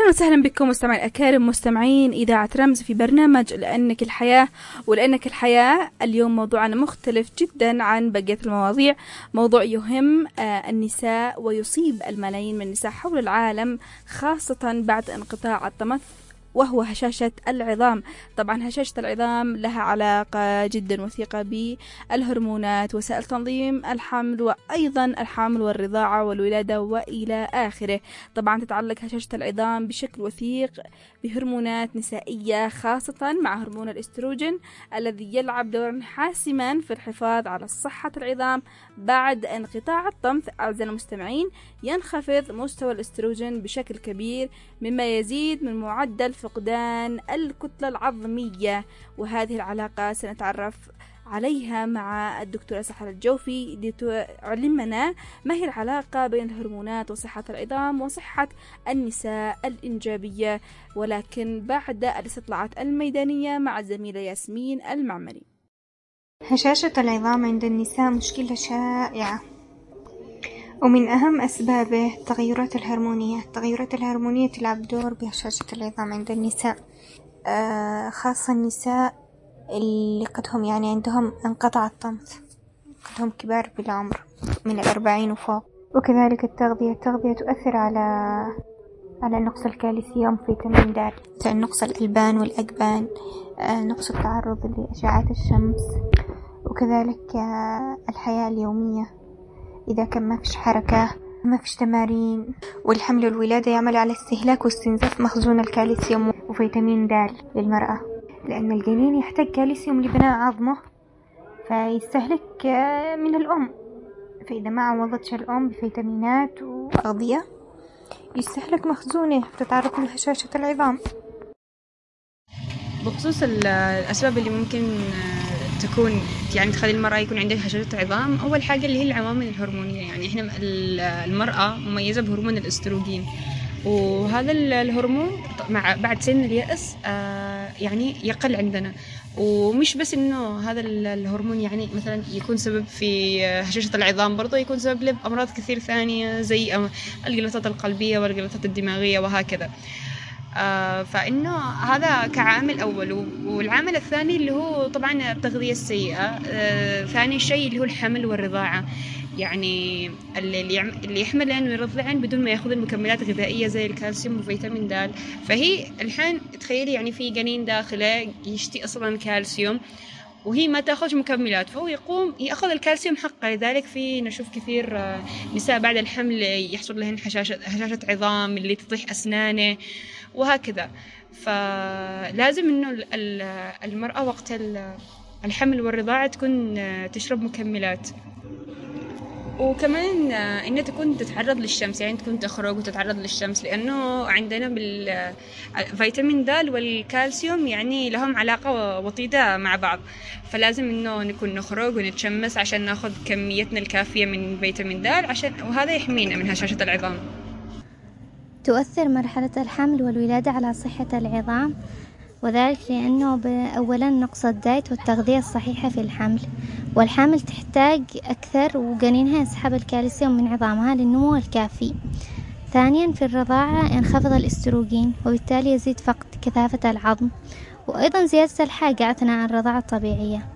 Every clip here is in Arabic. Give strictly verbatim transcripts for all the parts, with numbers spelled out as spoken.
أهلا وسهلا بكم مستمعين الأكارم، مستمعين إذاعة رمز في برنامج لأنك الحياة. ولأنك الحياة اليوم موضوعنا مختلف جدا عن بقية المواضيع، موضوع يهم النساء ويصيب الملايين من النساء حول العالم، خاصة بعد انقطاع الطمث، وهو هشاشة العظام. طبعا هشاشة العظام لها علاقة جدا وثيقة بالهرمونات، وسائل تنظيم الحمل، وأيضا الحمل والرضاعة والولادة وإلى آخره. طبعا تتعلق هشاشة العظام بشكل وثيق بهرمونات نسائية، خاصة مع هرمون الاستروجين الذي يلعب دورا حاسما في الحفاظ على صحة العظام. بعد انقطاع الطمث أعزائي المستمعين ينخفض مستوى الاستروجين بشكل كبير، مما يزيد من معدل فقدان الكتلة العظمية. وهذه العلاقة سنتعرف عليها مع الدكتورة سحر الجوفي لتعلمنا ما هي العلاقة بين الهرمونات وصحة العظام وصحة النساء الإنجابية، ولكن بعد الاستطلاعات الميدانية مع الزميلة ياسمين المعمري. هشاشة العظام عند النساء مشكلة شائعة، ومن أهم أسبابه التغيرات الهرمونية. التغيرات الهرمونية تلعب دور بهشاشة العظام عند النساء، آه خاصة النساء اللي قدهم يعني عندهم انقطع الطمث، قدهم كبار بالعمر من الأربعين وفوق. وكذلك التغذية التغذية تؤثر على على نقص الكالسيوم، فيتامين د، نقص الألبان والأجبان، آه نقص التعرض لأشعة الشمس، وكذلك آه الحياة اليومية. إذا كان ما فيش حركة، ما فيش تمارين، والحمل والولادة يعمل على استهلاك واستنزاف مخزون الكالسيوم وفيتامين د للمرأة، لأن الجنين يحتاج كالسيوم لبناء عظمه فيستهلك من الأم. فإذا ما عوضتش الأم بفيتامينات وأغذية يستهلك مخزونه، فتتعرض لهشاشة العظام. بخصوص الأسباب اللي ممكن تكون يعني تخلي المرأة يكون عندها هشاشة عظام، أول حاجة اللي هي العوامل الهرمونية. يعني إحنا المرأة مميزة بهرمون الاستروجين، وهذا الهرمون مع بعد سن اليأس آه يعني يقل عندنا. ومش بس إنه هذا الهرمون يعني مثلا يكون سبب في هشاشة العظام، برضه يكون سبب لأمراض كثير ثانية زي الجلطات القلبية والجلطات الدماغية وهكذا. آه فإنه هذا كعامل أول. والعامل الثاني اللي هو طبعا التغذية السيئة. آه ثاني شيء اللي هو الحمل والرضاعة، يعني اللي اللي يحملن ويرضعن بدون ما ياخذ المكملات الغذائية زي الكالسيوم وفيتامين د. فهي الحين تخيلي يعني في جنين داخله يشتي أصلا كالسيوم وهي ما تأخذ مكملات، فهو يقوم يأخذ الكالسيوم حقه. لذلك في نشوف كثير نساء بعد الحمل يحصل لهن هشاشة هشاشة عظام اللي تطيح أسنانه وهكذا. فلازم إنه المرأة وقت الحمل والرضاعة تكون تشرب مكملات، وكمان إنها تكون تتعرض للشمس، يعني تكون تخرج وتتعرض للشمس، لأنه عندنا بالفيتامين د والكالسيوم يعني لهم علاقة وطيدة مع بعض. فلازم إنه نكون نخرج ونتشمس عشان ناخذ كميتنا الكافية من فيتامين د، عشان وهذا يحمينا من هشاشة العظام. تؤثر مرحلة الحمل والولادة على صحة العظام، وذلك لأنه أولا نقص الدايت والتغذية الصحيحة في الحمل، والحامل تحتاج أكثر وجنينها يسحب الكالسيوم من عظامها للنمو الكافي. ثانيا في الرضاعة ينخفض الاستروجين، وبالتالي يزيد فقد كثافة العظم، وأيضا زيادة الحاجة أثناء الرضاعة الطبيعية.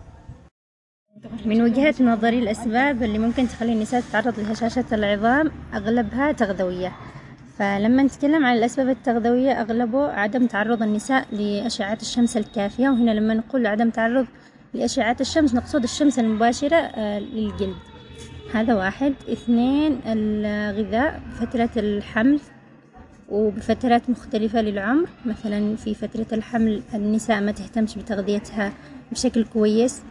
من وجهة نظري الأسباب اللي ممكن تخلي النساء تتعرض لهشاشة العظام أغلبها تغذوية. فلما نتكلم عن الأسباب التغذوية أغلبه عدم تعرض النساء لأشعة الشمس الكافية. وهنا لما نقول عدم تعرض لأشعة الشمس نقصد الشمس المباشرة للجلد. هذا واحد. اثنين الغذاء، فترة الحمل وبفترات مختلفة للعمر. مثلا في فترة الحمل النساء ما تهتمش بتغذيتها بشكل كويس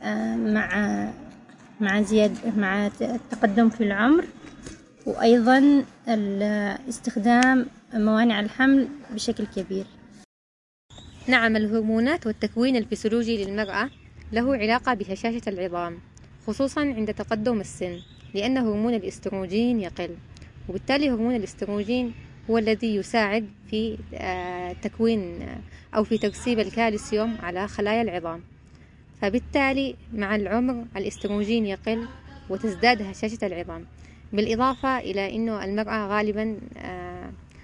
مع مع زيادة مع التقدم في العمر، وأيضا استخدام موانع الحمل بشكل كبير. نعم، الهرمونات والتكوين الفسيولوجي للمرأة له علاقة بهشاشة العظام، خصوصا عند تقدم السن، لأن هرمون الاستروجين يقل، وبالتالي هرمون الاستروجين هو الذي يساعد في تكوين أو في ترسيب الكالسيوم على خلايا العظام. فبالتالي مع العمر الاستروجين يقل وتزداد هشاشة العظام، بالإضافة إلى أنه المرأة غالبا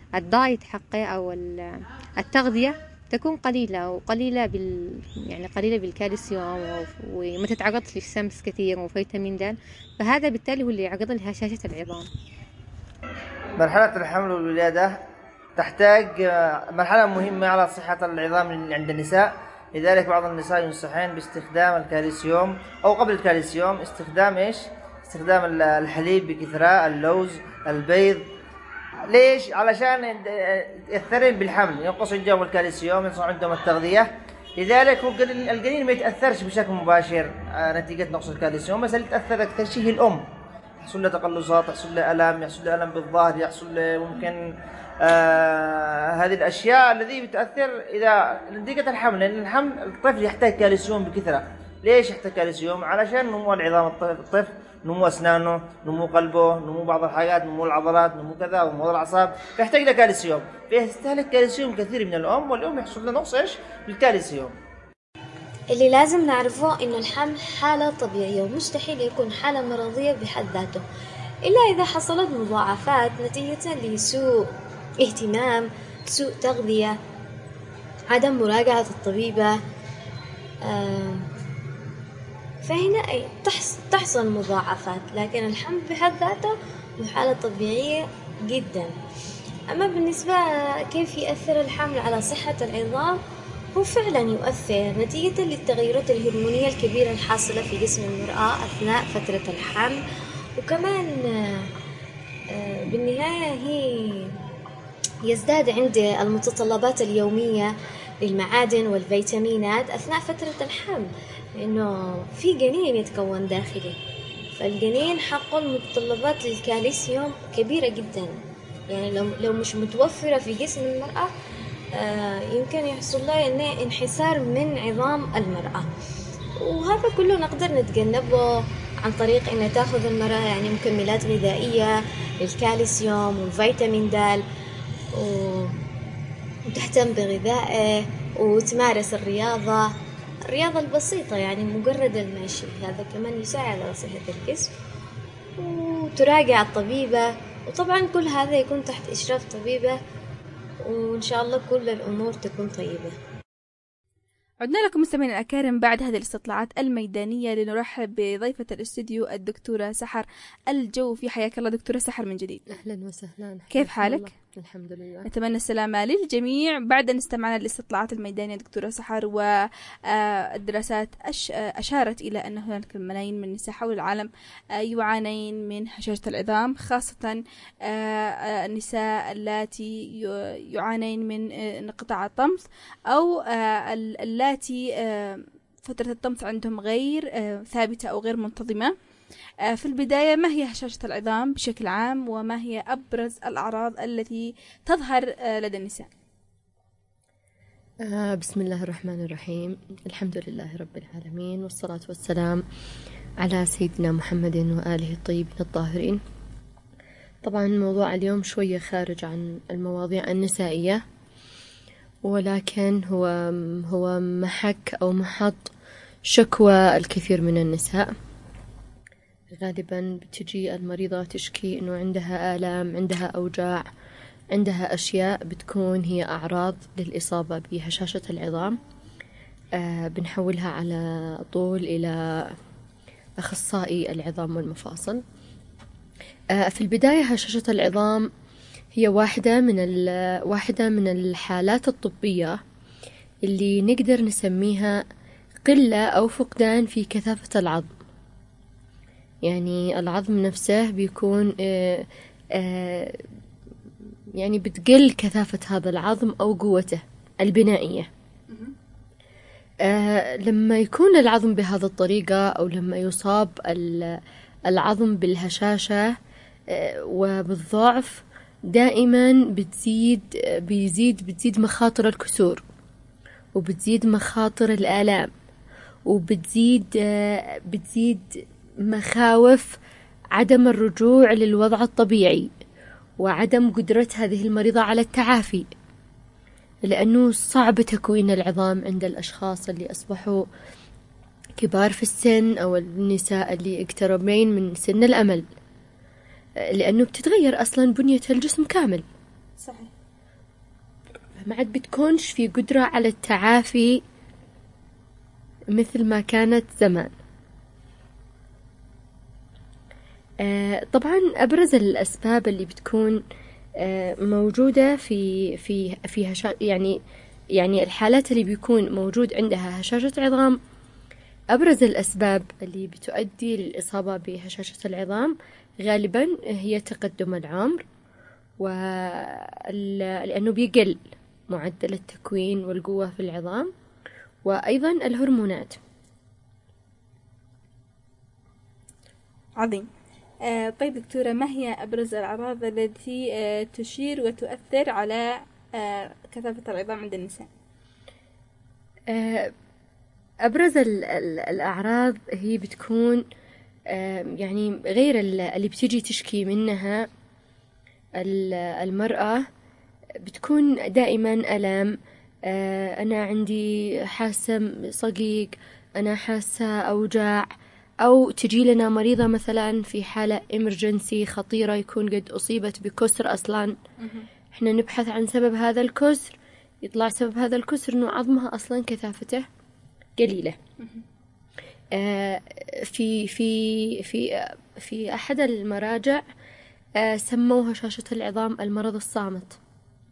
الدايت حقه أو التغذية تكون قليلة وقليلة بال يعني قليلة بالكالسيوم وما تتعرض للشمس كثير وفيتامين د، فهذا بالتالي هو اللي يعرض لهشاشة العظام. مرحلة الحمل والولادة تحتاج مرحلة مهمة على صحة العظام عند النساء، لذلك بعض النساء ينصحين باستخدام الكالسيوم أو قبل الكالسيوم استخدام إيش؟ استخدام الحليب بكثرة، اللوز، البيض. ليش؟ علشان يأثرين بالحمل، ينقص عندهم الكالسيوم، ينقص عندهم التغذية، لذلك الجنين ما يتأثرش بشكل مباشر نتيجة نقص الكالسيوم، بس اللي تأثر أكثر شيء هي الأم، يحصل له تقلصات، يحصل له ألم، يحصل له ألم بالظهر، يحصل له ممكن آه هذه الأشياء الذي بتأثر إذا نتيجة الحمل، لأن الحمل الطفل يحتاج كالسيوم بكثرة. ليش يحتاج كالسيوم؟ علشان نمو العظام الطفل، نمو أسنانه، نمو قلبه، نمو بعض الحاجات، نمو العضلات، نمو كذا، ونمو الأعصاب، فيحتاج له كالسيوم، فيستهلك كالسيوم كثير من الأم، والأم يحصل له نقص إيش؟ بالكالسيوم. اللي لازم نعرفه إنه الحمل حالة طبيعية ومستحيل يكون حالة مرضية بحد ذاته، إلا إذا حصلت مضاعفات نتيجة لسوء اهتمام، سوء تغذية، عدم مراجعة الطبيبة، آه فهنا تحصل مضاعفات، لكن الحمل بحد ذاته حالة طبيعية جدا. أما بالنسبة كيف يأثر الحمل على صحة العظام، هو فعلا يؤثر نتيجة للتغيرات الهرمونية الكبيرة الحاصلة في جسم المرأة أثناء فترة الحمل، وكمان بالنهاية هي يزداد عند المتطلبات اليومية للمعادن والفيتامينات أثناء فترة الحمل، لأنه في جنين يتكون داخلي، فالجنين حقه المتطلبات للكالسيوم كبيرة جدا، يعني لو لو مش متوفرة في جسم المرأة آه يمكن يحصل لها انحسار من عظام المرأة، وهذا كله نقدر نتجنبه عن طريق إن تأخذ المرأة يعني مكملات غذائية للكالسيوم والفيتامين د، وتهتم بغذائه وتمارس الرياضة الرياضة البسيطة، يعني مجرد المشي، هذا كمان يساعد على صحة الجسم، وتراجع الطبيبة، وطبعا كل هذا يكون تحت إشراف طبيبة، وإن شاء الله كل الأمور تكون طيبة. عدنا لكم مستمعينا الأكارم بعد هذه الاستطلاعات الميدانية لنرحب بضيفة الاستوديو الدكتورة سحر الجوفي. حياك الله دكتورة سحر من جديد. أهلا وسهلا. كيف حالك؟ الله. الحمد لله. نتمنى السلامة للجميع. بعد أن استمعنا للاستطلاعات الميدانية دكتورة سحر، والدراسات أشارت إلى أن هناك الملايين من النساء حول العالم يعانين من هشاشة العظام، خاصة النساء اللاتي يعانين من انقطاع الطمث، أو اللاتي فترة الطمث عندهم غير ثابتة أو غير منتظمة. في البداية، ما هي هشاشة العظام بشكل عام، وما هي أبرز الأعراض التي تظهر لدى النساء؟ آه بسم الله الرحمن الرحيم، الحمد لله رب العالمين، والصلاة والسلام على سيدنا محمد وآله الطيبين الطاهرين. طبعا موضوع اليوم شوية خارج عن المواضيع النسائية، ولكن هو هو محك أو محط شكوى الكثير من النساء. غالبا بتجي المريضة تشكي إنه عندها آلام، عندها أوجاع، عندها أشياء بتكون هي أعراض للإصابة بهشاشة العظام. آه بنحولها على طول إلى أخصائي العظام والمفاصل. آه في البداية هشاشة العظام هي واحدة من واحدة من الحالات الطبية اللي نقدر نسميها قلة أو فقدان في كثافة العظم. يعني العظم نفسه بيكون آآ آآ يعني بتقل كثافة هذا العظم أو قوته البنائية. لما يكون العظم بهذه الطريقة، أو لما يصاب العظم بالهشاشة وبالضعف، دائما بتزيد بيزيد بتزيد مخاطر الكسور، وبتزيد مخاطر الآلام، وبتزيد بتزيد مخاوف عدم الرجوع للوضع الطبيعي، وعدم قدرة هذه المريضة على التعافي، لأنه صعب تكوين العظام عند الأشخاص اللي أصبحوا كبار في السن، أو النساء اللي اقتربين من سن الأمل، لأنه بتتغير أصلا بنية الجسم كامل. صحيح. ما عاد بتكونش في قدرة على التعافي مثل ما كانت زمان. آه طبعا أبرز الأسباب اللي بتكون آه موجودة في في في هشا يعني يعني الحالات اللي بيكون موجود عندها هشاشة عظام، أبرز الأسباب اللي بتؤدي للإصابة بهشاشة العظام غالبا هي تقدم العمر، ولأنه بيقل معدل التكوين والقوة في العظام، وأيضا الهرمونات. عظيم. آه طيب دكتورة، ما هي أبرز الأعراض التي آه تشير وتؤثر على آه كثافة العظام عند النساء؟ آه أبرز ال ال الأعراض هي بتكون آه يعني غير اللي بتيجي تشكي منها المرأة، بتكون دائما ألم، آه أنا عندي حاسة صقيق، أنا حاسة أوجاع، أو تجي لنا مريضة مثلا في حالة إمرجنسي خطيرة يكون قد أصيبت بكسر أصلا، إحنا نبحث عن سبب هذا الكسر، يطلع سبب هذا الكسر إنه عظمها أصلا كثافته قليلة. آه في في في في أحد المراجع آه سموها هشاشة العظام المرض الصامت.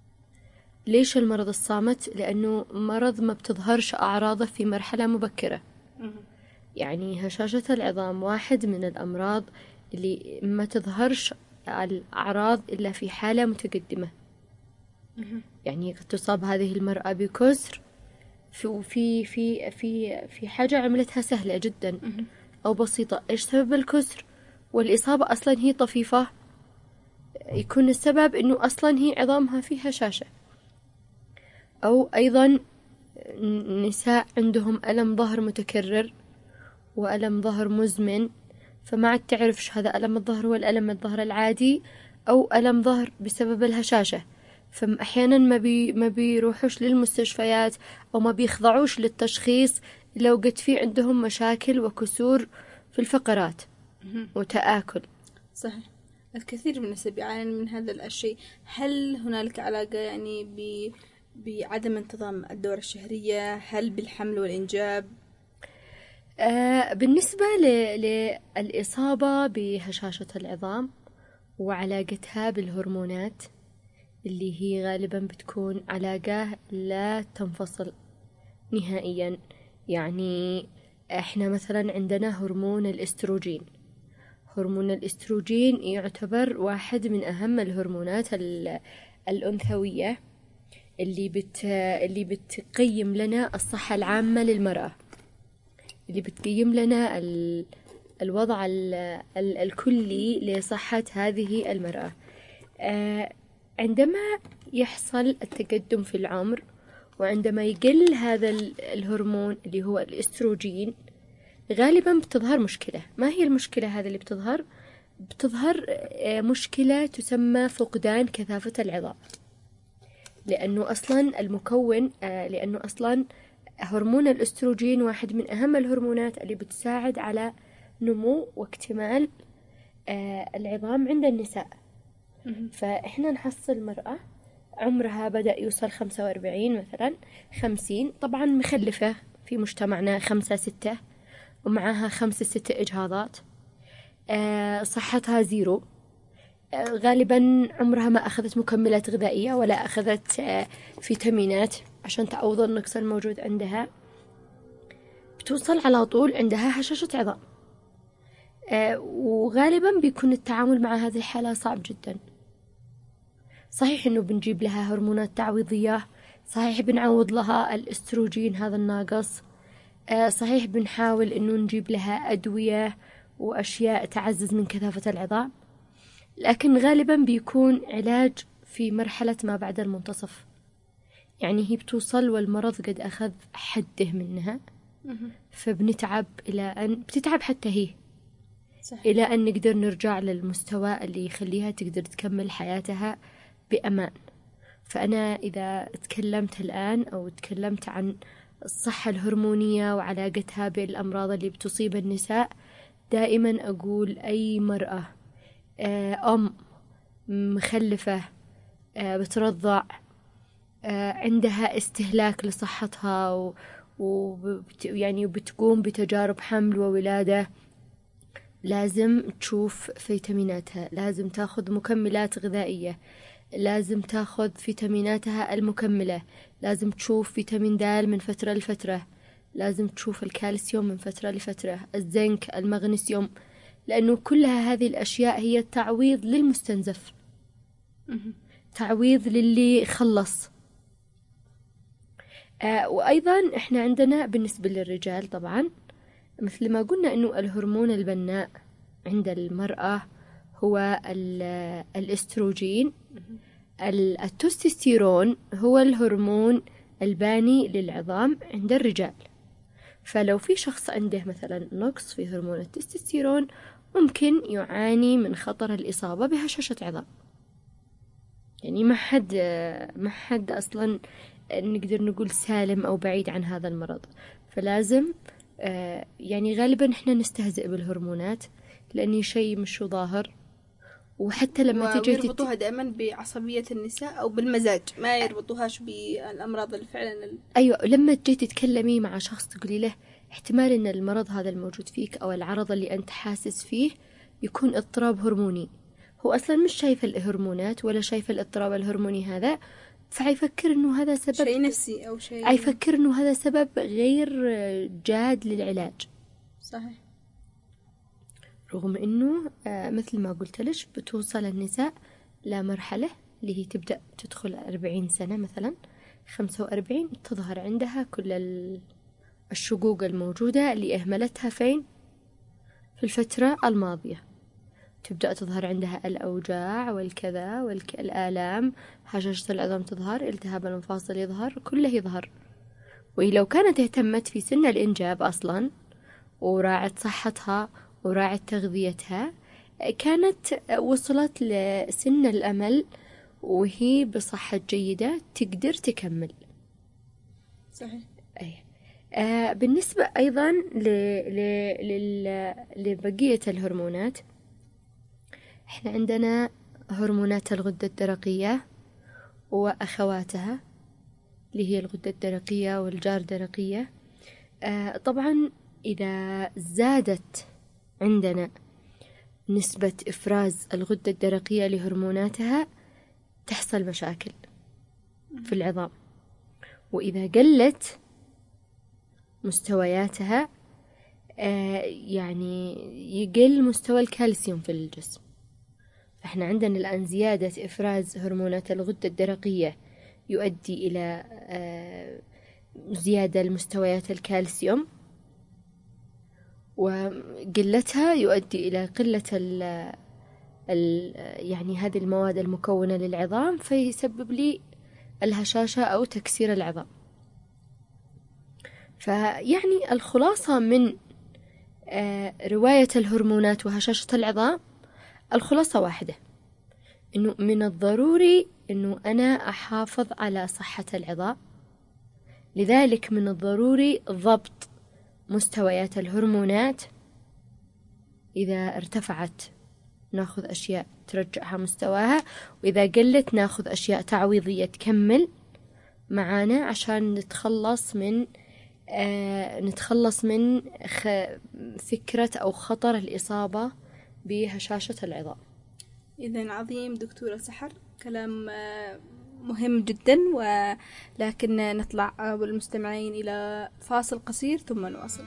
ليش المرض الصامت؟ لأنه مرض ما بتظهرش أعراضه في مرحلة مبكرة. يعني هشاشة العظام واحد من الأمراض اللي ما تظهرش الأعراض إلا في حالة متقدمة. يعني قد تصاب هذه المرأة بكسر في في في في في حاجة عملتها سهلة جدا أو بسيطة. إيش سبب الكسر؟ والإصابة أصلا هي طفيفة، يكون السبب إنه أصلا هي عظامها فيها هشاشة. أو أيضا نساء عندهم ألم ظهر متكرر وألم ظهر مزمن، فما عاد تعرفش هذا ألم الظهر هو الألم الظهر العادي أو ألم ظهر بسبب الهشاشة، فأحيانا ما بي ما بيروحوش للمستشفيات أو ما بيخضعوش للتشخيص لو قد في عندهم مشاكل وكسور في الفقرات وتآكل. صحيح، الكثير من الناس بيعاني من هذا الشيء. هل هنالك علاقة يعني ب بعدم انتظام الدورة الشهرية؟ هل بالحمل والإنجاب؟ آه بالنسبة للإصابة بهشاشة العظام وعلاقتها بالهرمونات اللي هي غالبا بتكون علاقة لا تنفصل نهائيا. يعني احنا مثلا عندنا هرمون الاستروجين. هرمون الاستروجين يعتبر واحد من أهم الهرمونات الأنثوية اللي بت اللي بتقيم لنا الصحة العامة للمرأة، اللي بتقيم لنا ال... الوضع ال... ال... الكلي لصحة هذه المرأة. آه عندما يحصل التقدم في العمر وعندما يقل هذا الهرمون اللي هو الاستروجين، غالبا بتظهر مشكلة. ما هي المشكلة هذا اللي بتظهر؟ بتظهر آه مشكلة تسمى فقدان كثافة العظام، لأنه أصلا المكون آه لأنه أصلا هرمون الاستروجين واحد من أهم الهرمونات اللي بتساعد على نمو واكتمال آه العظام عند النساء. فإحنا نحصل مرأة عمرها بدأ يوصل خمسة وأربعين مثلا خمسين، طبعا مخلفة في مجتمعنا خمسة ستة ومعها خمسة ستة إجهاضات، آه صحتها زيرو، آه غالبا عمرها ما أخذت مكملات غذائية ولا أخذت آه فيتامينات عشان تعوض النقص الموجود عندها، بتوصل على طول عندها هشاشة عظام. آه وغالبا بيكون التعامل مع هذه الحالة صعب جدا. صحيح إنه بنجيب لها هرمونات تعويضية، صحيح بنعوض لها الاستروجين هذا الناقص، آه صحيح بنحاول إنه نجيب لها أدوية وأشياء تعزز من كثافة العظام، لكن غالبا بيكون علاج في مرحلة ما بعد المنتصف. يعني هي بتوصل والمرض قد أخذ حده منها، فبنتعب إلى أن بتتعب حتى هي صحيح. إلى أن نقدر نرجع للمستوى اللي يخليها تقدر تكمل حياتها بأمان. فأنا إذا تكلمت الآن أو تكلمت عن الصحة الهرمونية وعلاقتها بالأمراض اللي بتصيب النساء، دائما أقول أي مرأة أم مخلفة بترضع عندها استهلاك لصحتها و وبت يعني وبتقوم بتجارب حمل وولادة، لازم تشوف فيتاميناتها، لازم تاخذ مكملات غذائية، لازم تاخذ فيتاميناتها المكملة، لازم تشوف فيتامين د من فترة لفترة، لازم تشوف الكالسيوم من فترة لفترة، الزنك، المغنيسيوم، لأنه كلها هذه الأشياء هي تعويض للمستنزف، تعويض للي خلص. آه وأيضا إحنا عندنا بالنسبة للرجال طبعا مثل ما قلنا إنه الهرمون البناء عند المرأة هو الاستروجين، التستوستيرون هو الهرمون الباني للعظام عند الرجال. فلو في شخص عنده مثلا نقص في هرمون التستوستيرون ممكن يعاني من خطر الإصابة بهشاشة عظام. يعني ما حد ما حد أصلا نقدر نقول سالم أو بعيد عن هذا المرض. فلازم يعني غالبا إحنا نستهزئ بالهرمونات لأني شيء مش ظاهر، وحتى لما تجي يربطوها دائما بعصبية النساء أو بالمزاج، ما يربطوهاش بالأمراض اللي فعلا ال... أيوة. لما تجي تتكلمي مع شخص تقولي له احتمال إن المرض هذا الموجود فيك أو العرض اللي أنت حاسس فيه يكون اضطراب هرموني، هو أصلا مش شايف الهرمونات ولا شايف الاضطراب الهرموني هذا، فيفكر إنه هذا سبب شيء نفسي أو شيء، يفكر إنه هذا سبب غير جاد للعلاج. صحيح. رغم إنه مثل ما قلت لش بتوصل النساء لمرحلة اللي هي تبدأ تدخل أربعين سنة مثلا، خمسة وأربعين تظهر عندها كل الشقوق الموجودة اللي أهملتها فين في الفترة الماضية. تبدأ تظهر عندها الأوجاع والكذا والآلام، هشاشة العظام تظهر، التهاب المفاصل يظهر، كله يظهر. ولو كانت اهتمت في سن الإنجاب أصلا وراعت صحتها وراعت تغذيتها كانت وصلت لسن الأمل وهي بصحة جيدة تقدر تكمل. صحيح. أي. آه بالنسبة أيضا ل... ل... لبقية الهرمونات، إحنا عندنا هرمونات الغدة الدرقية وأخواتها اللي هي الغدة الدرقية والجار درقية. آه طبعا إذا زادت عندنا نسبة إفراز الغدة الدرقية لهرموناتها تحصل مشاكل في العظام، وإذا قلت مستوياتها آه يعني يقل مستوى الكالسيوم في الجسم. فإحنا عندنا الآن زيادة إفراز هرمونات الغدة الدرقية يؤدي إلى آه زيادة لمستويات الكالسيوم، وقلتها يؤدي إلى قلة ال ال يعني هذه المواد المكونة للعظام، فيسبب لي الهشاشة أو تكسير العظام. فيعني الخلاصة من رواية الهرمونات وهشاشة العظام، الخلاصة واحدة، إنه من الضروري إنه أنا أحافظ على صحة العظام، لذلك من الضروري ضبط مستويات الهرمونات. إذا ارتفعت ناخذ أشياء ترجعها مستواها، وإذا قلت ناخذ أشياء تعويضية تكمل معانا عشان نتخلص من آه نتخلص من خ... فكرة أو خطر الإصابة بهشاشة العظام. إذن عظيم دكتورة سحر، كلام آه مهم جدا، ولكن نطلع بالمستمعين إلى فاصل قصير ثم نواصل.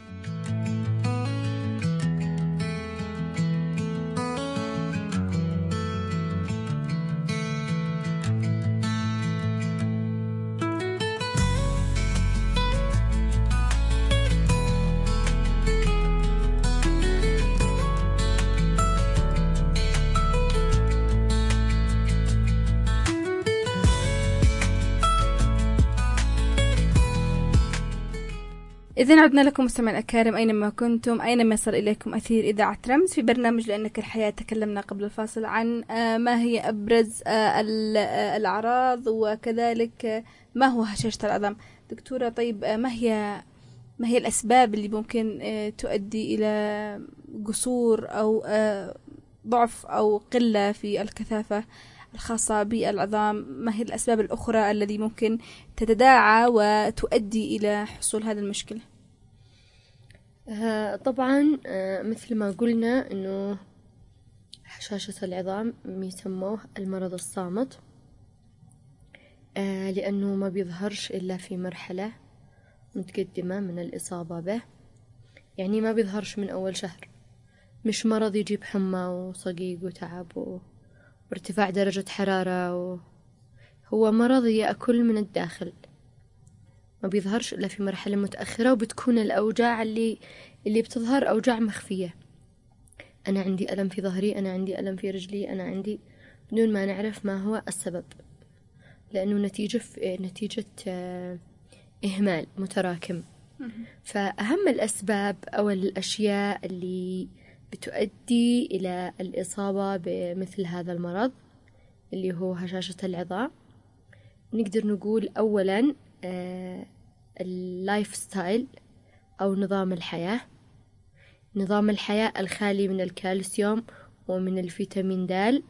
إذن عدنا لكم مستمعين الأكارم أينما كنتم، أينما يصل إليكم أثير إذاعة رمز في برنامج لأنك الحياة. تكلمنا قبل الفاصل عن ما هي أبرز الأعراض وكذلك ما هو هشاشة العظام. دكتورة، طيب ما هي ما هي الأسباب اللي ممكن تؤدي إلى قصور أو ضعف أو قلة في الكثافة الخاصة بالعظام؟ ما هي الأسباب الأخرى التي ممكن تتداعى وتؤدي إلى حصول هذه المشكلة؟ آه طبعا آه مثل ما قلنا إنه هشاشة العظام يسموه المرض الصامت، آه لأنه ما بيظهرش إلا في مرحلة متقدمة من الإصابة به، يعني ما بيظهرش من أول شهر، مش مرض يجيب حمى وصقيق وتعب و... وارتفاع درجة حرارة و... هو مرض يأكل من الداخل، ما بيظهرش إلا في مرحلة متأخرة، وبتكون الأوجاع اللي اللي بتظهر أوجاع مخفية. أنا عندي ألم في ظهري، أنا عندي ألم في رجلي، أنا عندي، بدون ما نعرف ما هو السبب، لأنه نتيجة نتيجة إهمال متراكم. فأهم الأسباب أو الأشياء اللي بتؤدي إلى الإصابة بمثل هذا المرض اللي هو هشاشة العظام، نقدر نقول أولا اللايف ستايل أو نظام الحياة. نظام الحياة الخالي من الكالسيوم ومن الفيتامين د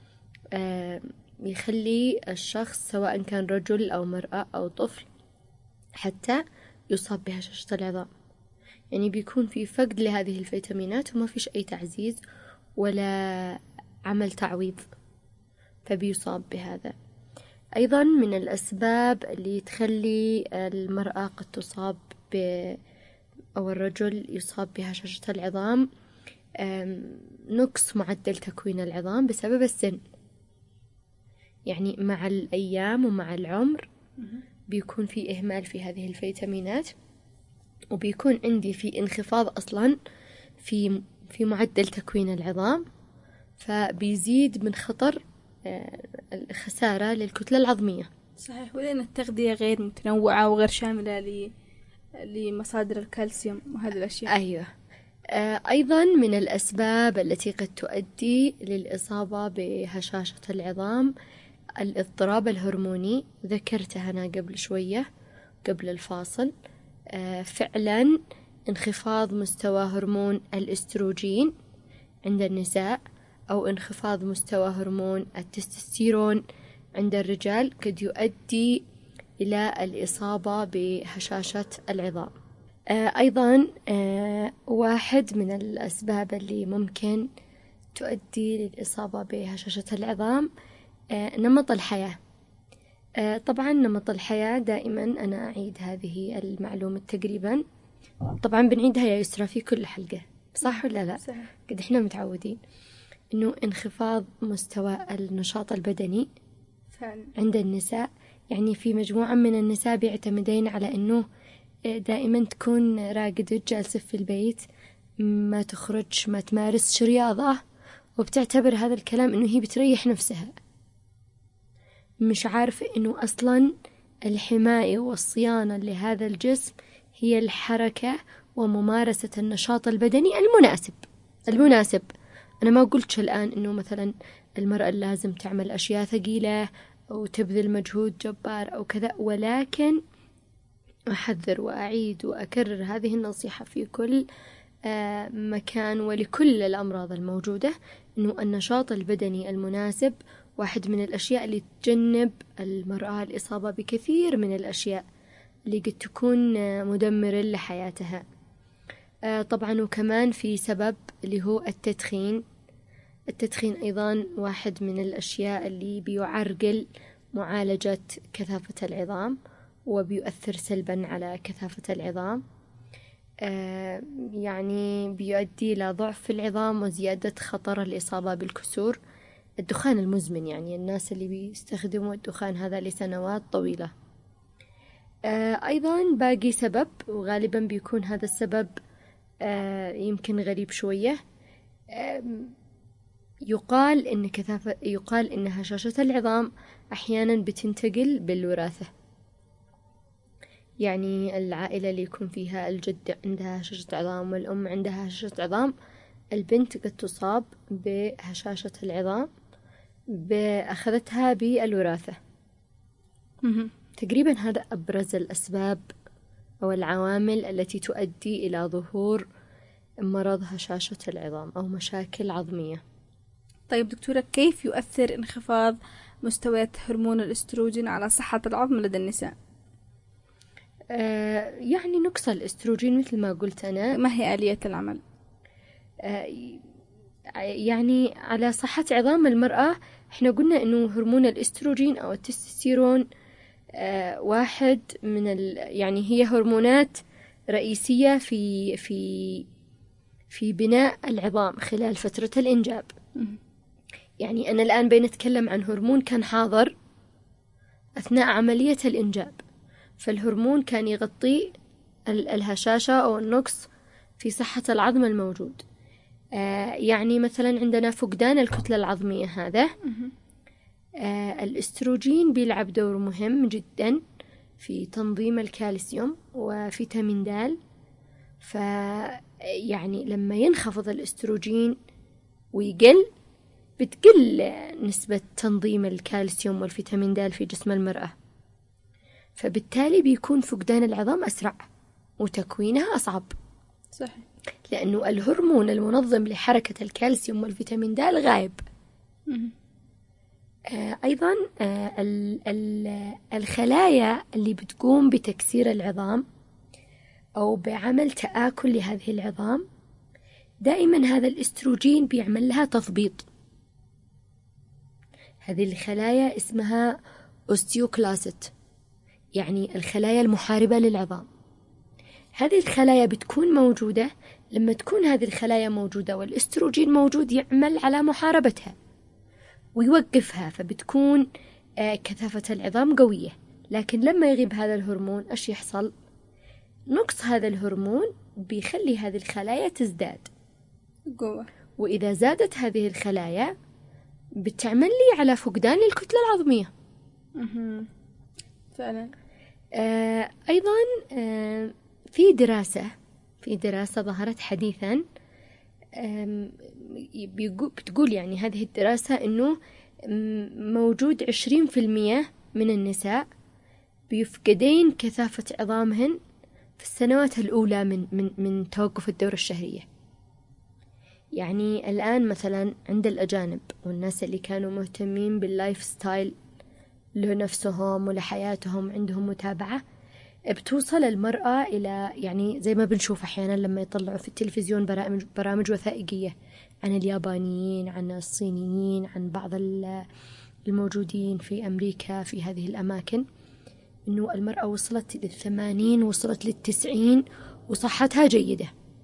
يخلي الشخص سواء كان رجل أو مرأة أو طفل حتى يصاب بهشاشة العظام، يعني بيكون في فقد لهذه الفيتامينات وما فيش أي تعزيز ولا عمل تعويض، فبيصاب بهذا. أيضا من الأسباب اللي تخلي المرأة قد تصاب ب أو الرجل يصاب بهشاشة العظام نقص معدل تكوين العظام بسبب السن، يعني مع الأيام ومع العمر بيكون في إهمال في هذه الفيتامينات، وبيكون عندي في انخفاض أصلا في في معدل تكوين العظام، فبيزيد من خطر الخسارة للكتلة العظمية. صحيح، ولأن التغذية غير متنوعة وغير شاملة ل لمصادر الكالسيوم وهذه الأشياء. أيوة. أيضا من الأسباب التي قد تؤدي للإصابة بهشاشة العظام الاضطراب الهرموني، ذكرتها أنا قبل شوية قبل الفاصل. فعلا انخفاض مستوى هرمون الإستروجين عند النساء أو انخفاض مستوى هرمون التستوستيرون عند الرجال قد يؤدي إلى الإصابة بهشاشة العظام. أيضا واحد من الأسباب اللي ممكن تؤدي للإصابة بهشاشة العظام نمط الحياة. طبعا نمط الحياة دائما أنا أعيد هذه المعلومة تقريبا، طبعا بنعيدها يا يسرى في كل حلقة، صح ولا لا؟ صح. قد إحنا متعودين إنه انخفاض مستوى النشاط البدني فعلا عند النساء، يعني في مجموعة من النساء بيعتمدين على إنه دائما تكون راقدة جالسة في البيت، ما تخرج ما تمارس رياضة، وبتعتبر هذا الكلام إنه هي بتريح نفسها، مش عارفة إنه أصلا الحماية والصيانة لهذا الجسم هي الحركة وممارسة النشاط البدني المناسب المناسب أنا ما قلتش الآن إنه مثلا المرأة لازم تعمل أشياء ثقيلة أو تبذل مجهود جبار أو كذا، ولكن أحذر وأعيد وأكرر هذه النصيحة في كل مكان ولكل الأمراض الموجودة، إنه النشاط البدني المناسب واحد من الأشياء اللي تجنب المرأة الإصابة بكثير من الأشياء اللي قد تكون مدمرة لحياتها. طبعا وكمان في سبب اللي هو التدخين. التدخين أيضا واحد من الأشياء اللي بيعرقل معالجة كثافة العظام وبيؤثر سلبا على كثافة العظام، يعني بيؤدي إلى ضعف في العظام وزيادة خطر الإصابة بالكسور. الدخان المزمن، يعني الناس اللي بيستخدموا الدخان هذا لسنوات طويلة. أيضا باقي سبب، وغالبا بيكون هذا السبب يمكن غريب شوية، يقال إن كثافة يقال إن هشاشة العظام أحيانا بتنتقل بالوراثة، يعني العائلة اللي يكون فيها الجد عندها هشاشة عظام والأم عندها هشاشة عظام، البنت قد تصاب بهشاشة العظام بأخذتها بالوراثة. تقريبا هذا أبرز الأسباب أو العوامل التي تؤدي إلى ظهور مرض هشاشة العظام أو مشاكل عظمية. طيب دكتورة، كيف يؤثر انخفاض مستويات هرمون الاستروجين على صحة العظم لدى النساء؟ آه يعني نقص الاستروجين مثل ما قلت أنا. ما هي آلية العمل؟ آه يعني على صحة عظام المرأة احنا قلنا انه هرمون الاستروجين او التستوستيرون آه واحد من ال يعني هي هرمونات رئيسية في في في بناء العظام خلال فترة الإنجاب. يعني أنا الآن بنتكلم عن هرمون كان حاضر أثناء عملية الإنجاب، فالهرمون كان يغطي الهشاشة أو النقص في صحة العظم الموجود. آه يعني مثلا عندنا فقدان الكتلة العظمية هذا، آه الاستروجين بيلعب دور مهم جدا في تنظيم الكالسيوم وفيتامين د. ف يعني لما ينخفض الاستروجين ويقل بتقل نسبة تنظيم الكالسيوم والفيتامين د في جسم المرأة، فبالتالي بيكون فقدان العظام أسرع وتكوينها أصعب. صحيح. لأنه الهرمون المنظم لحركة الكالسيوم والفيتامين د غايب. آه أيضا آه ال ال الخلايا اللي بتقوم بتكسير العظام أو بعمل تآكل لهذه العظام دائما هذا الاستروجين بيعمل لها تثبيط. هذه الخلايا اسمها أوستيوكلاست، يعني الخلايا المحاربة للعظام. هذه الخلايا بتكون موجودة لما تكون هذه الخلايا موجودة والاستروجين موجود يعمل على محاربتها ويوقفها، فبتكون آه كثافة العظام قوية. لكن لما يغيب هذا الهرمون إيش يحصل؟ نقص هذا الهرمون بيخلي هذه الخلايا تزداد قوة، وإذا زادت هذه الخلايا بتعمل لي على فقدان الكتلة العظمية. فعلا. آه أيضا آه في دراسة في دراسة ظهرت حديثا بتقول يعني هذه الدراسة إنه موجود عشرين في المية من النساء بيفقدين كثافة عظامهن في السنوات الأولى من من من توقف الدورة الشهرية. يعني الآن مثلا عند الأجانب والناس اللي كانوا مهتمين باللايف ستايل لنفسهم ولحياتهم عندهم متابعة، بتوصل المرأة إلى يعني زي ما بنشوف أحيانا لما يطلعوا في التلفزيون برامج برامج وثائقية عن اليابانيين، عن الصينيين، عن بعض الموجودين في أمريكا في هذه الأماكن، إنه المرأة وصلت للثمانين، وصلت للتسعين وصحتها جيدة.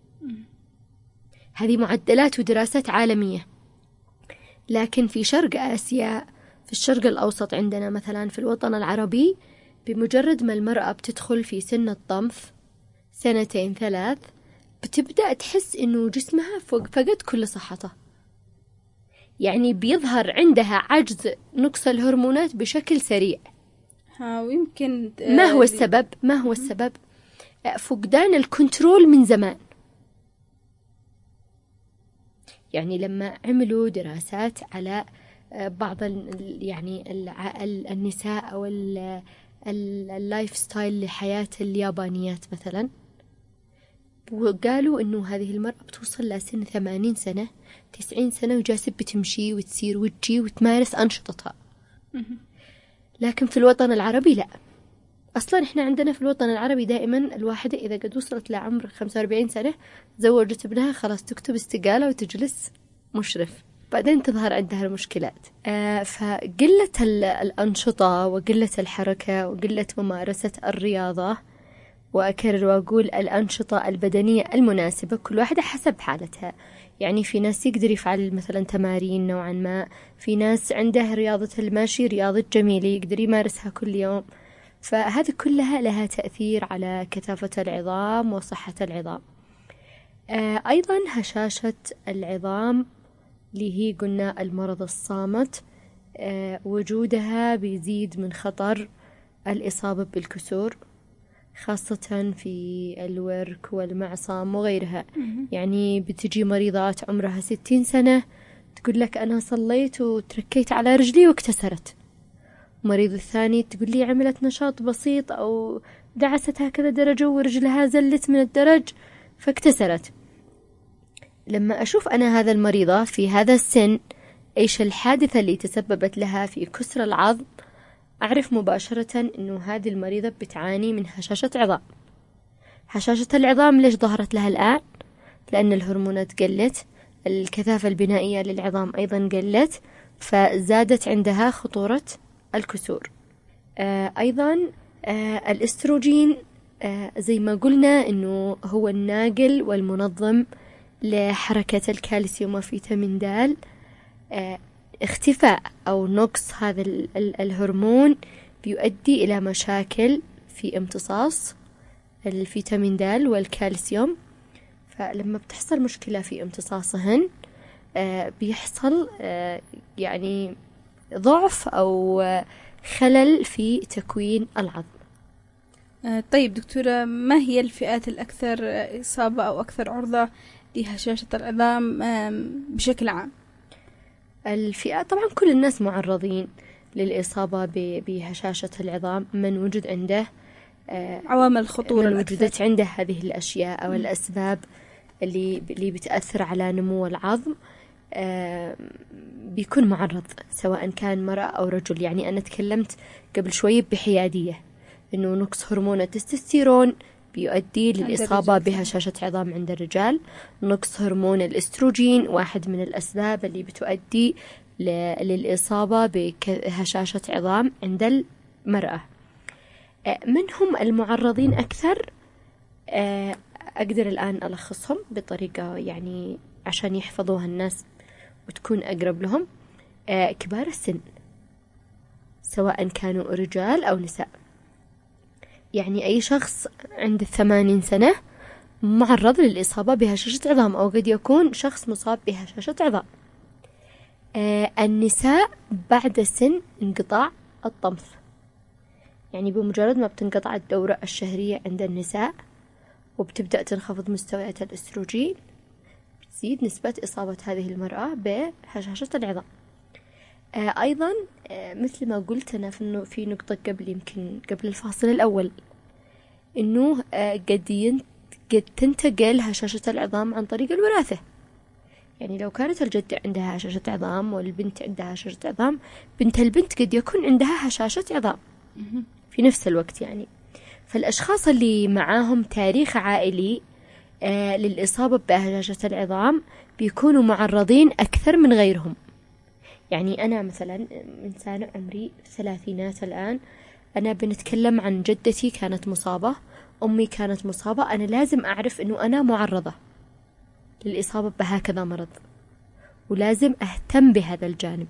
هذه معدلات ودراسات عالمية. لكن في شرق آسيا، في الشرق الأوسط عندنا مثلا في الوطن العربي، بمجرد ما المرأة بتدخل في سن الطمث سنتين ثلاث بتبدأ تحس إنه جسمها فقد كل صحته. يعني بيظهر عندها عجز نقص الهرمونات بشكل سريع. ها ويمكن ما هو السبب؟ ما هو السبب؟ فقدان الكنترول من زمان. يعني لما عملوا دراسات على بعض يعني النساء أو اللايف ستايل لحياة اليابانيات مثلا، وقالوا إنه هذه المرأة بتوصل لسن ثمانين سنة تسعين سنة وجالسة بتمشي وتسير وتجي وتمارس أنشطتها. لكن في الوطن العربي لا. أصلا إحنا عندنا في الوطن العربي دائما الواحدة إذا قد وصلت لعمر خمسة وأربعين سنة زوجت ابنها خلاص تكتب استقالة وتجلس مشرف، بعدين تظهر عندها المشكلات. آه فقلة الأنشطة وقلة الحركة وقلة ممارسة الرياضة، وأكرر وأقول الأنشطة البدنية المناسبة كل واحدة حسب حالتها. يعني في ناس يقدر يفعل مثلا تمارين نوعا ما، في ناس عنده رياضة المشي رياضة جميلة يقدر يمارسها كل يوم. فهذه كلها لها تأثير على كثافة العظام وصحة العظام. آه أيضا هشاشة العظام اللي هي قلنا المرض الصامت، آه وجودها بيزيد من خطر الإصابة بالكسور، خاصة في الورك والمعصم وغيرها. يعني بتجي مريضات عمرها ستين سنة تقول لك أنا صليت وتركيت على رجلي واكتسرت. مريض الثاني تقول لي عملت نشاط بسيط أو دعست هكذا درجة ورجلها زلت من الدرج فاكتسرت. لما أشوف أنا هذا المريضة في هذا السن إيش الحادثة اللي تسببت لها في كسر العظم، أعرف مباشرة أنه هذه المريضة بتعاني من هشاشة عظام. هشاشة العظام ليش ظهرت لها الآن؟ لأن الهرمونات قلت، الكثافة البنائية للعظام أيضا قلت، فزادت عندها خطورة الكسور. آه أيضا آه الاستروجين آه زي ما قلنا أنه هو الناقل والمنظم لحركة الكالسيوم وفيتامين د. آه اختفاء أو نقص هذا ال ال الهرمون بيؤدي إلى مشاكل في امتصاص الفيتامين د والكالسيوم. فلما بتحصل مشكلة في امتصاصهن آه بيحصل آه يعني ضعف أو آه خلل في تكوين العظم. آه طيب دكتورة، ما هي الفئات الأكثر إصابة أو أكثر عرضة لهشاشة العظام آه بشكل عام؟ الفئات طبعا كل الناس معرضين للإصابة بهشاشة العظام من وجد عنده آه عوامل الخطورة، من وجدت عنده هذه الأشياء أو الأسباب اللي اللي بتأثر على نمو العظم. آه بيكون معرض سواء كان مرأة أو رجل. يعني أنا تكلمت قبل شوي بحيادية إنه نقص هرمون التستوستيرون بيؤدي للإصابة بهشاشة عظام عند الرجال. نقص هرمون الإستروجين واحد من الأسباب اللي بتؤدي للإصابة بهشاشة عظام عند المرأة. آه منهم المعرضين أكثر آه أقدر الآن ألخصهم بطريقة يعني عشان يحفظوها الناس وتكون أقرب لهم. آه كبار السن سواء كانوا رجال أو نساء، يعني أي شخص عند الثمانين سنة معرض للإصابة بهشاشة عظام أو قد يكون شخص مصاب بهشاشة عظام. آه النساء بعد سن انقطاع الطمث، يعني بمجرد ما بتنقطع الدورة الشهرية عند النساء وبتبدأ تنخفض مستويات الأستروجين بتزيد نسبة إصابة هذه المرأة بهشاشة العظام. آه أيضا آه مثل ما قلت أنا في, في نقطة قبل يمكن قبل الفاصل الأول إنه آه قد, قد تنتقل هشاشة العظام عن طريق الوراثة. يعني لو كانت الجدة عندها هشاشة عظام والبنت عندها هشاشة عظام، بنت البنت قد يكون عندها هشاشة عظام في نفس الوقت. يعني فالأشخاص اللي معاهم تاريخ عائلي آه للإصابة بهشاشة العظام بيكونوا معرضين أكثر من غيرهم. يعني أنا مثلا إنسان عمري ثلاثينات الآن، أنا بنتكلم عن جدتي كانت مصابة، أمي كانت مصابة، أنا لازم أعرف أنه أنا معرضة للإصابة بهكذا مرض، ولازم أهتم بهذا الجانب،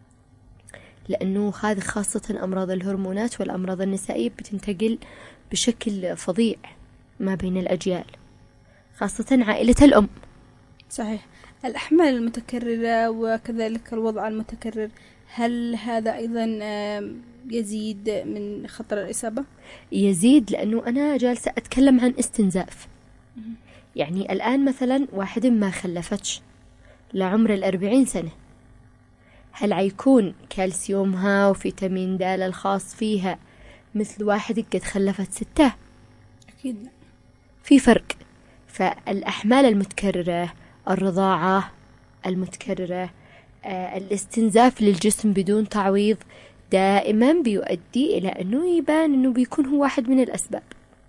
لأنه هذه خاصة أمراض الهرمونات والأمراض النسائية بتنتقل بشكل فظيع ما بين الأجيال، خاصة عائلة الأم. صحيح. الأحمال المتكررة وكذلك الوضع المتكرر، هل هذا أيضا يزيد من خطر الإصابة؟ يزيد، لأنه أنا جالسة أتكلم عن استنزاف. يعني الآن مثلا واحد ما خلفتش لعمر الأربعين سنة، هل عيكون كالسيومها وفيتامين د الخاص فيها مثل واحد قد خلفت ستة؟ أكيد لا، في فرق. فالأحمال المتكررة، الرضاعة المتكررة، آه، الاستنزاف للجسم بدون تعويض دائما بيؤدي إلى أنه يبان أنه بيكون هو واحد من الأسباب.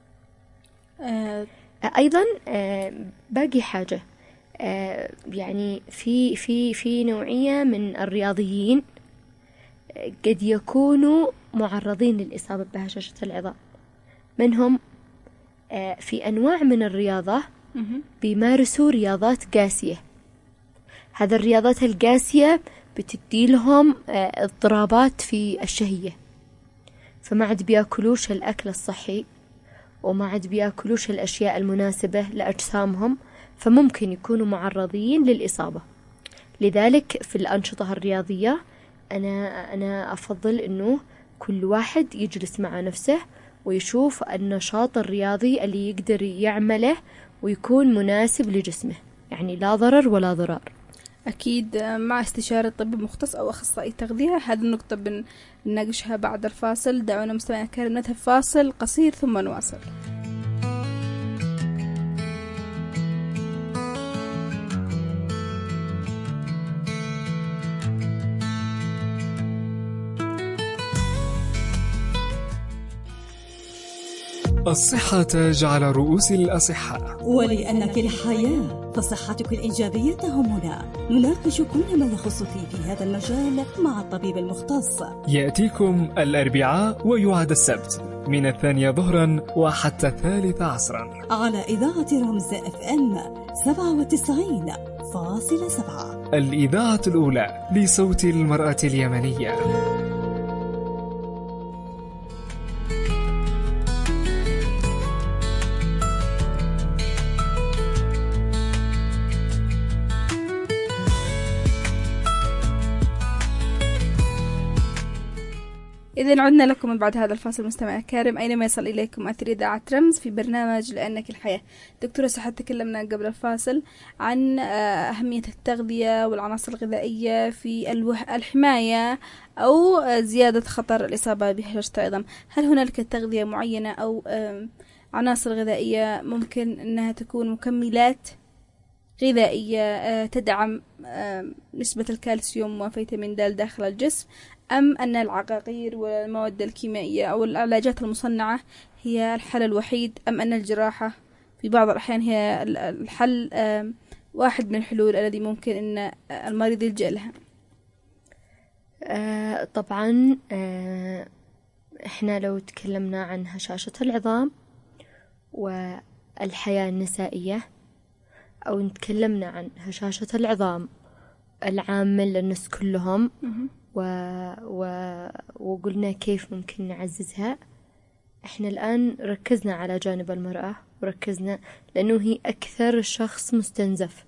آه أيضا آه باقي حاجة، آه يعني في في في نوعية من الرياضيين آه قد يكونوا معرضين للإصابة بهشاشة العظام. منهم آه في أنواع من الرياضة بيمارسوا رياضات قاسية. هذا الرياضات القاسية بتدي لهم آه اضطرابات في الشهية، فما عاد بياكلوش الأكل الصحي وما عاد بياكلوش الأشياء المناسبة لأجسامهم، فممكن يكونوا معرضين للإصابة. لذلك في الأنشطة الرياضية أنا أنا أفضل إنه كل واحد يجلس مع نفسه ويشوف النشاط الرياضي اللي يقدر يعمله ويكون مناسب لجسمه، يعني لا ضرر ولا ضرار. أكيد مع استشارة طبيب مختص أو أخصائي تغذية. هذه النقطة بنناقشها بعد الفاصل. دعونا مستمعينا الكرام نذهب فاصل قصير ثم نواصل. الصحة تاج على رؤوس الأصحاء، ولأنك الحياة فصحتك الإيجابية تهمنا. نناقش كل ما يخصك في هذا المجال مع الطبيب المختص. يأتيكم الأربعاء ويعاد السبت من الثانية ظهرا وحتى الثالث عصرا على إذاعة رمز اف ام سبعة وتسعين فاصلة سبعة، الإذاعة الأولى لصوت المرأة اليمنية. إذن عدنا لكم من بعد هذا الفاصل مستمع الكريم، أينما يصل إليكم أثر إذاعة رمز في برنامج لأنك الحياة. دكتورة سحر، تكلمنا قبل الفاصل عن أهمية التغذية والعناصر الغذائية في الحماية أو زيادة خطر الإصابة بهشاشة العظام. هل هنالك تغذية معينة أو عناصر غذائية ممكن أنها تكون مكملات غذائية تدعم نسبة الكالسيوم وفيتامين د داخل الجسم، أم أن العقاقير والمواد الكيميائية أو العلاجات المصنعة هي الحل الوحيد، أم أن الجراحة في بعض الأحيان هي الحل واحد من الحلول الذي ممكن أن المريض يلجأ لها؟ آه طبعا آه إحنا لو تكلمنا عن هشاشة العظام والحياة النسائية، أو تكلمنا عن هشاشة العظام العامة للناس كلهم و... و... وقلنا كيف ممكن نعززها، احنا الآن ركزنا على جانب المرأة، وركزنا لأنه هي أكثر شخص مستنزف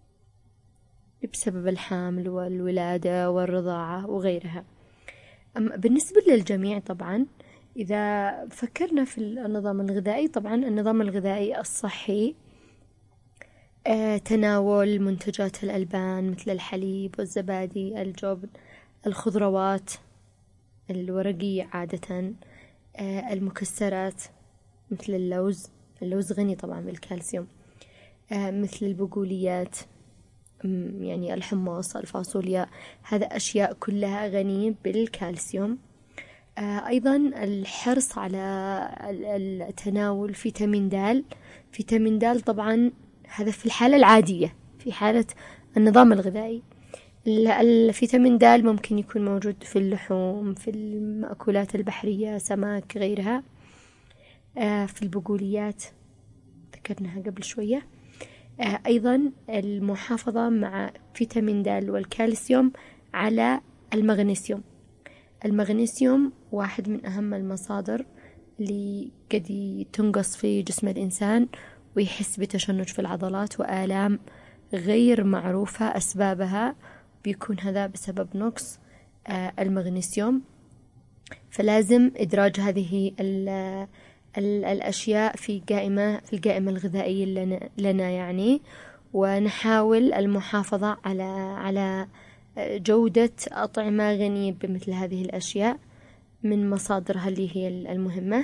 بسبب الحامل والولادة والرضاعة وغيرها. أما بالنسبة للجميع طبعا إذا فكرنا في النظام الغذائي، طبعا النظام الغذائي الصحي آه، تناول منتجات الألبان مثل الحليب والزبادي، الجبن، الخضروات الورقية عادة، آه، المكسرات مثل اللوز، اللوز غني طبعا بالكالسيوم، آه، مثل البقوليات يعني الحمص، الفاصوليا، هذا أشياء كلها غنية بالكالسيوم. آه، أيضا الحرص على التناول فيتامين د. فيتامين د طبعا هذا في الحالة العادية، في حالة النظام الغذائي. الفيتامين د ممكن يكون موجود في اللحوم، في المأكولات البحرية، سمك، غيرها، في البقوليات ذكرناها قبل شوية. أيضا المحافظة مع فيتامين د والكالسيوم على المغنيسيوم. المغنيسيوم واحد من أهم المصادر اللي قد تنقص في جسم الإنسان ويحس بتشنج في العضلات وآلام غير معروفة أسبابها، بيكون هذا بسبب نقص المغنيسيوم. فلازم إدراج هذه ال ال الأشياء في قائمة في القائمة الغذائية لنا, لنا يعني، ونحاول المحافظة على على جودة أطعمة غنية بمثل هذه الأشياء من مصادرها اللي هي المهمة،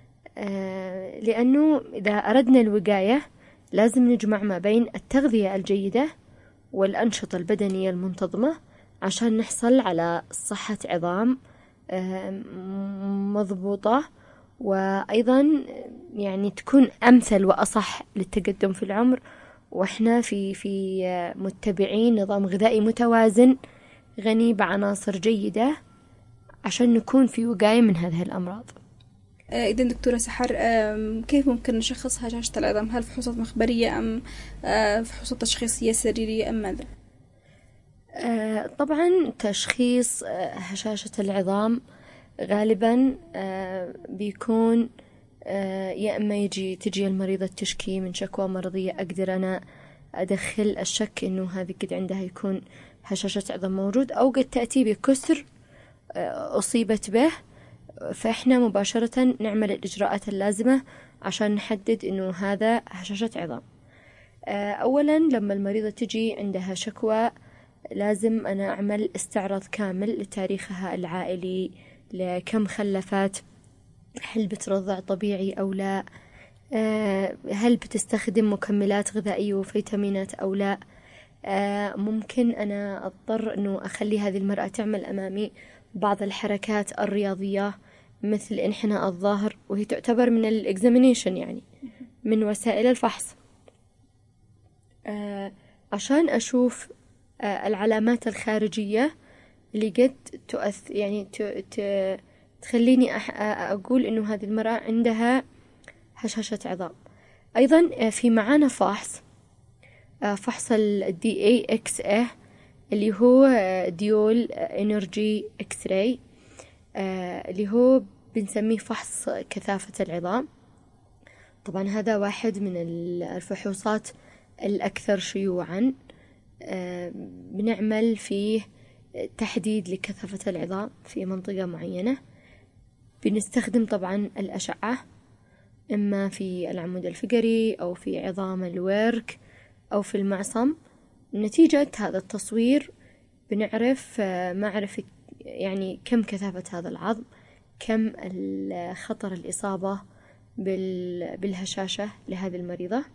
لأنه إذا أردنا الوقاية لازم نجمع ما بين التغذية الجيدة والأنشطة البدنية المنتظمة عشان نحصل على صحة عظام مضبوطة، وأيضا يعني تكون أمثل وأصح للتقدم في العمر، وإحنا في في متبعين نظام غذائي متوازن غني بعناصر جيدة عشان نكون في وقاية من هذه الأمراض. إذن دكتورة سحر، كيف ممكن نشخص هشاشة العظام؟ هل فحوصات مخبرية أم فحوصات تشخيصية سريرية أم ماذا؟ طبعا تشخيص هشاشة العظام غالبا بيكون يا إما يجي تجي المريضة تشكي من شكوى مرضية، أقدر أنا أدخل الشك إنه هذه قد عندها يكون هشاشة عظام موجود، أو قد تأتي بكسر أصيبت به، فإحنا مباشرة نعمل الإجراءات اللازمة عشان نحدد إنه هذا هشاشة عظام. أولا لما المريضة تجي عندها شكوى لازم أنا أعمل استعراض كامل لتاريخها العائلي، لكم خلفت، هل بترضع طبيعي أو لا، هل بتستخدم مكملات غذائية وفيتامينات أو لا. ممكن أنا أضطر أنه أخلي هذه المرأة تعمل أمامي بعض الحركات الرياضية مثل انحناء الظهر، وهي تعتبر من الإكزامينيشن يعني من وسائل الفحص. آه عشان أشوف آه العلامات الخارجية اللي قد تؤثر يعني ت- تخليني أح- أقول إنه هذه المرأة عندها هشاشة عظام. أيضا في معانا فحص فحص ال دي إيه إكس إيه اللي هو ديول إنرجي إكس راي، اللي هو بنسميه فحص كثافة العظام. طبعا هذا واحد من الفحوصات الأكثر شيوعا، بنعمل فيه تحديد لكثافة العظام في منطقة معينة. بنستخدم طبعا الأشعة إما في العمود الفقري أو في عظام الورك أو في المعصم. نتيجة هذا التصوير بنعرف معرفة يعني كم كثافة هذا العظم، كم خطر الإصابة بالهشاشة لهذه المريضة.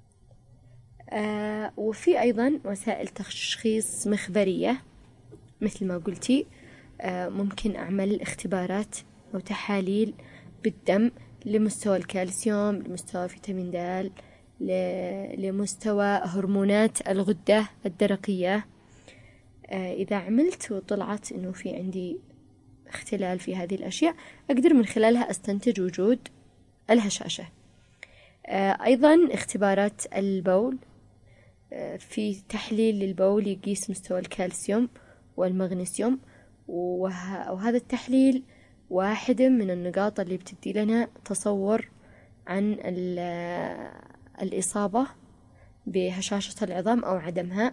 آه وفي أيضا وسائل تشخيص مخبرية مثل ما قلتي. آه ممكن أعمل اختبارات أو تحاليل بالدم لمستوى الكالسيوم، لمستوى فيتامين د، لمستوى هرمونات الغدة الدرقية. آه إذا عملت وطلعت إنه في عندي اختلال في هذه الأشياء، أقدر من خلالها أستنتج وجود الهشاشة. آه أيضا اختبارات البول، آه في تحليل للبول يقيس مستوى الكالسيوم والمغنيسيوم، وه- وهذا التحليل واحدة من النقاط اللي بتدي لنا تصور عن الإصابة بهشاشة العظام أو عدمها.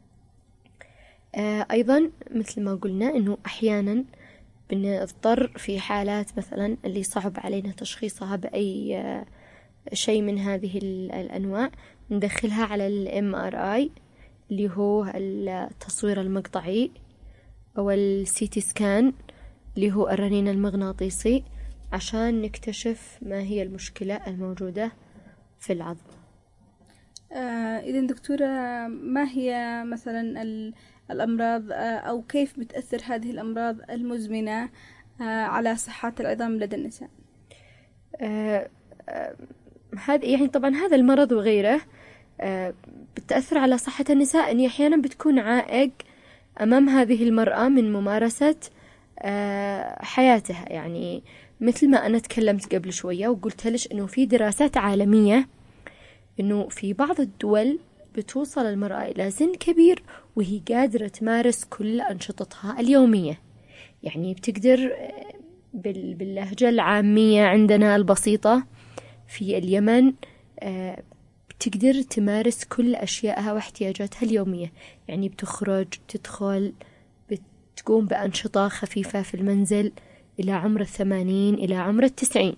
آه أيضا مثل ما قلنا إنه أحيانا بنضطر في حالات مثلا اللي صعب علينا تشخيصها بأي آه شيء من هذه الأنواع، ندخلها على ال إم آر آي اللي هو التصوير المقطعي، أو ال سي تي سكان اللي هو الرنين المغناطيسي، عشان نكتشف ما هي المشكلة الموجودة في العظم. آه إذن دكتورة، ما هي مثلا الأمراض آه أو كيف بتأثر هذه الأمراض المزمنة آه على صحة العظام لدى النساء؟ آه آه هذا يعني طبعا هذا المرض وغيره آه بتأثر على صحة النساء، أني أحيانا بتكون عائق أمام هذه المرأة من ممارسة آه حياتها. يعني مثل ما أنا تكلمت قبل شوية وقلت لش أنه في دراسات عالمية أنه في بعض الدول بتوصل المرأة إلى سن كبير وهي قادرة تمارس كل أنشطتها اليومية. يعني بتقدر باللهجة العامية عندنا البسيطة في اليمن بتقدر تمارس كل أشيائها واحتياجاتها اليومية. يعني بتخرج، بتدخل، بتقوم بأنشطة خفيفة في المنزل إلى عمر الثمانين إلى عمر التسعين.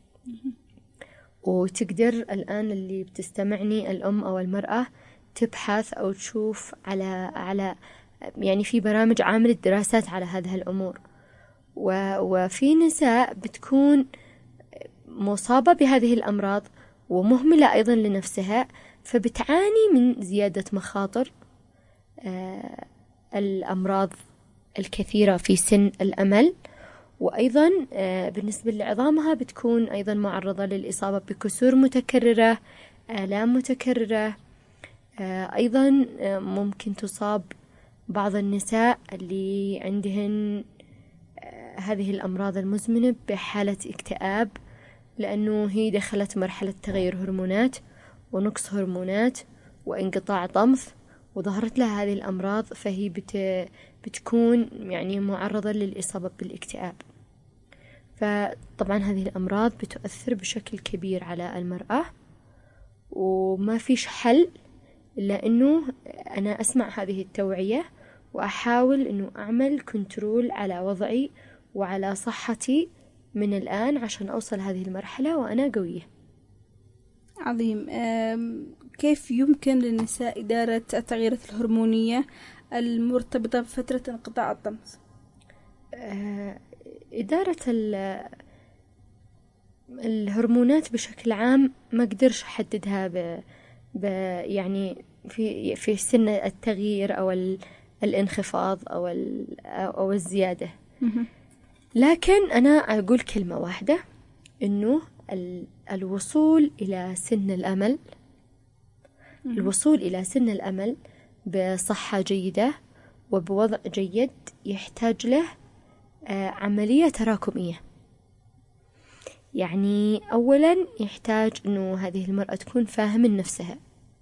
وتقدر الآن اللي بتستمعني الأم أو المرأة تبحث أو تشوف على على يعني في برامج عاملة دراسات على هذه الأمور. وفي نساء بتكون مصابة بهذه الأمراض ومهملة أيضا لنفسها، فبتعاني من زيادة مخاطر آه الأمراض الكثيرة في سن الأمل. وأيضا آه بالنسبة لعظامها بتكون أيضا معرضة للإصابة بكسور متكررة، آلام متكررة. آه أيضا آه ممكن تصاب بعض النساء اللي عندهن آه هذه الأمراض المزمنة بحالة اكتئاب، لأنه هي دخلت مرحلة تغير هرمونات ونقص هرمونات وانقطاع طمث وظهرت لها هذه الأمراض، فهي بت بتكون يعني معرضة للإصابة بالاكتئاب. فطبعا هذه الأمراض بتؤثر بشكل كبير على المرأة، وما فيش حل إلا أنه أنا أسمع هذه التوعية وأحاول أنه أعمل كنترول على وضعي وعلى صحتي من الآن عشان أوصل هذه المرحلة وأنا قوية. عظيم. كيف يمكن للنساء إدارة التغييرات الهرمونية المرتبطة بفترة انقطاع الطمث؟ إدارة الهرمونات بشكل عام ما أقدرش أحددها ب... ب... يعني في في سن التغيير أو ال... الانخفاض أو ال... أو الزيادة. لكن أنا أقول كلمة واحدة، إنه الوصول إلى سن الأمل الوصول إلى سن الأمل بصحة جيدة وبوضع جيد يحتاج له عملية تراكمية. يعني أولا يحتاج أنه هذه المرأة تكون فاهمة نفسها،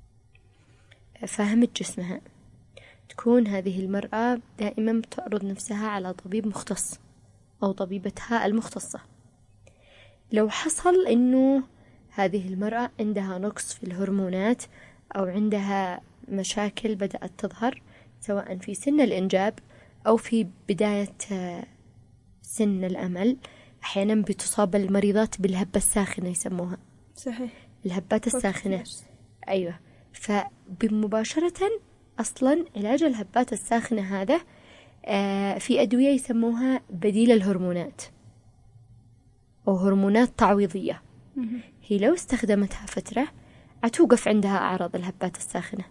فاهمة جسمها، تكون هذه المرأة دائما بتعرض نفسها على طبيب مختص أو طبيبتها المختصة. لو حصل أنه هذه المرأة عندها نقص في الهرمونات أو عندها مشاكل بدأت تظهر سواء في سن الإنجاب أو في بداية سن الأمل، أحيانا بتصاب المريضات بالهبة الساخنة يسموها. صحيح، الهبات الساخنة. أيوة، فبمباشرة أصلا علاج الهبات الساخنة هذا في أدوية يسموها بديل الهرمونات أو هرمونات تعويضية. هي لو استخدمتها فترة عتوقف عندها أعراض الهبات الساخنة،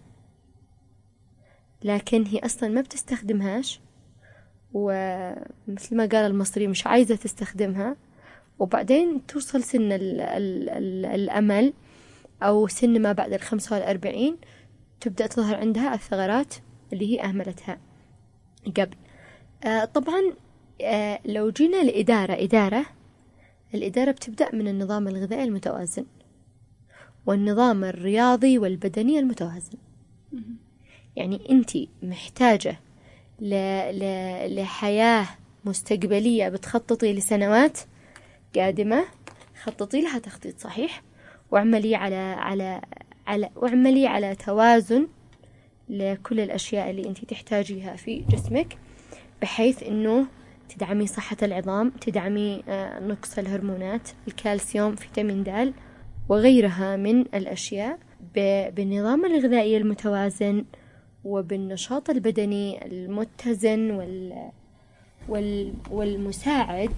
لكن هي أصلا ما بتستخدمهاش، ومثل ما قال المصري مش عايزة تستخدمها، وبعدين توصل سن ال ال ال الأمل أو سن ما بعد الخمسة والأربعين تبدأ تظهر عندها الثغرات اللي هي أهملتها قبل. آه طبعا آه لو جينا لإدارة إدارة الإدارة بتبدأ من النظام الغذائي المتوازن والنظام الرياضي والبدني المتوازن. يعني أنت محتاجة ل... ل... لحياة مستقبلية بتخططي لسنوات قادمة، خططي لها تخطيط صحيح، واعملي على على على واعملي على توازن لكل الأشياء اللي أنت تحتاجيها في جسمك، بحيث إنه تدعمي صحة العظام، تدعمي نقص الهرمونات، الكالسيوم، فيتامين د وغيرها من الأشياء بالنظام الغذائي المتوازن وبالنشاط البدني المتزن وال وال والمساعد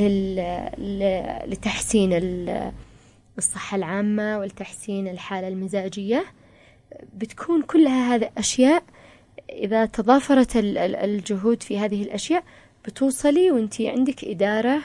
لل... لتحسين الصحة العامة والتحسين الحالة المزاجية. بتكون كلها هذه أشياء إذا تضافرت الجهود في هذه الأشياء بتوصلي وانتي عندك إدارة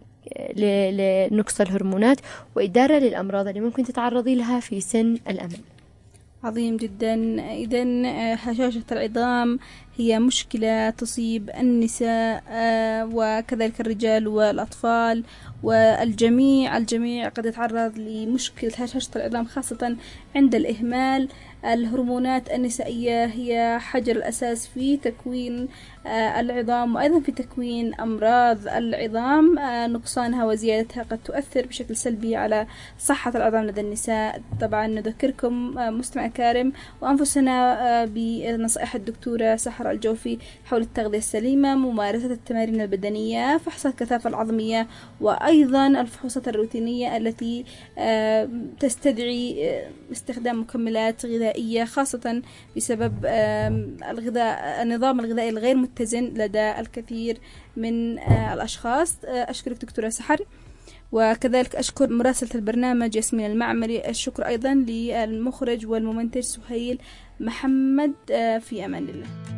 لنقص الهرمونات وإدارة للأمراض اللي ممكن تتعرضي لها في سن الأمل. عظيم جدا. إذن هشاشة العظام هي مشكلة تصيب النساء وكذلك الرجال والأطفال والجميع الجميع قد يتعرض لمشكلة هشاشة العظام، خاصة عند الإهمال. الهرمونات النسائية هي حجر الأساس في تكوين العظام وأيضا في تكوين أمراض العظام. نقصانها وزيادتها قد تؤثر بشكل سلبي على صحة العظام لدى النساء. طبعا نذكركم مستمع كارم وأنفسنا بنصائح الدكتورة سحر الجوفي حول التغذية السليمة، ممارسة التمارين البدنية، فحص الكثافة العظمية، وأيضا الفحوصات الروتينية التي تستدعي استخدام مكملات غذائية، خاصة بسبب الغذاء النظام الغذائي الغير متزن لدى الكثير من الأشخاص. أشكرك دكتورة سحر، وكذلك أشكر مراسلة البرنامج ياسمين المعمري. الشكر أيضا للمخرج والممنتج سهيل محمد. في أمان الله.